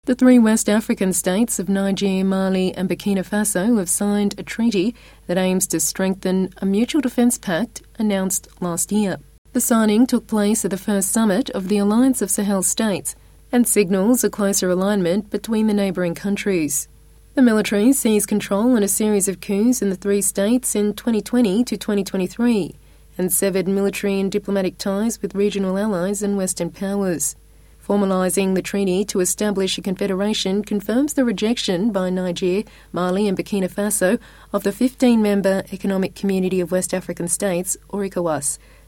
The three West African states of Niger, Mali and Burkina Faso have signed a treaty that aims to strengthen a mutual defence pact announced last year. The signing took place at the first summit of the Alliance of Sahel States and signals a closer alignment between the neighbouring countries. The military seized control in a series of coups in the three states in 2020 to 2023 and severed military and diplomatic ties with regional allies and Western powers. Formalising the treaty to establish a confederation confirms the rejection by Niger, Mali and Burkina Faso of the 15-member Economic Community of West African States, or ECOWAS,